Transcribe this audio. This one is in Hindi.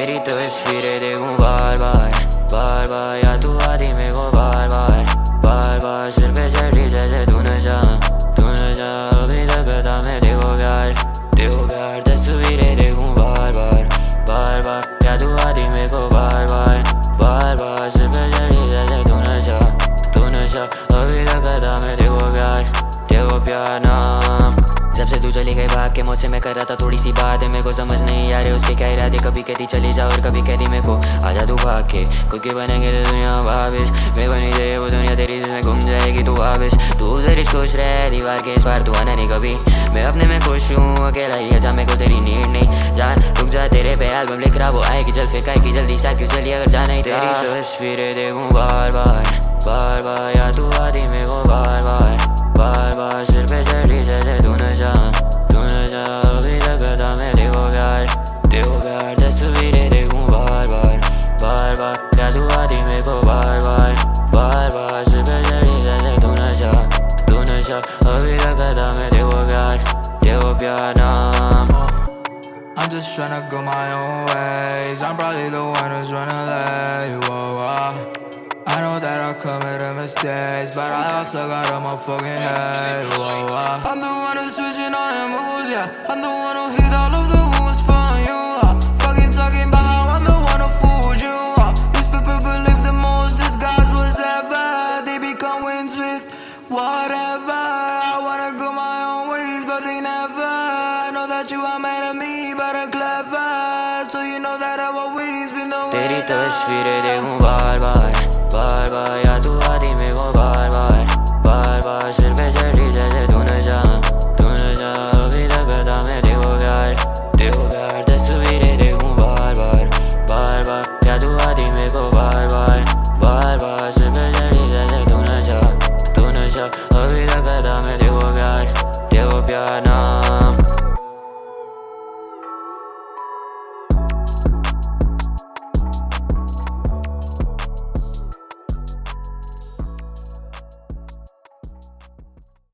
तेरी तस्वीरें देखूं बार बार बार बार, या तू आती मेरे को बार बार बार बार। सिर पे चढ़ी जैसे तू नशा अभी तक था मैं देखो प्यार तस्वीरें देखूं बार बार बार बार, या तू आती मेरे को बार बार बार बार। सिर पे चढ़ी जैसे तू नशा अभी तक था मैं देखो प्यार नाम। जब से तू चली गई भाग के मुझसे मैं कर रहा था थोड़ी सी बात है, मेरे को समझ नहीं आ रहे उसके क्या इरादे। कभी कहती चली जा और कभी कहती मेरे को आजा तू भाग के, खुद के बनेंगे तो दुनिया वापिस। मेरे को नहीं चाहिए वो दुनिया तेरी जिसमें घूम जाएगी तू वापिस। तू जरी खुश रहे दीवार के इस बार तू आना नहीं कभी, मैं अपने में खुश हूँ अकेला ही। जा मेरे को तेरी नीड नहीं, जान रुक जा तेरे पे एल्बम लिख रहा वो आएगी जल्द, फिर की जल्दी सा क्यों चली अगर जाना ही। तेरी तस्वीरें देखूं बार बार बार बार, या तू आती मेरे को बार बार बार बार। सिर पे चढ़ी जैसे तू नशा अभी तक था मैं देखो प्यार तस्वीरें देखूं बार बार बार बार, या तू आती मेरे को बार बार बार बार। सिर पे चढ़ी जैसे तू नशा अभी तक था मैं देखो प्यार नाम। I'm just tryna go my own ways. I'm probably the one who's running late. Whoa, whoa. I know that I committed mistakes, but I also got on my fucking head. Whoa, whoa. I'm the one who's switching on your moves, yeah. I'm the one who hit all of the wounds for you. Fucking talking about how I'm the one who fooled you. These people believe the most disguise was ever. They become wins with whatever. I wanna go my own ways, but they never. I know that you are mad at me, but I'm clever. So you know that I've always been the one. तेरी तस्वीरें देखूं बार बार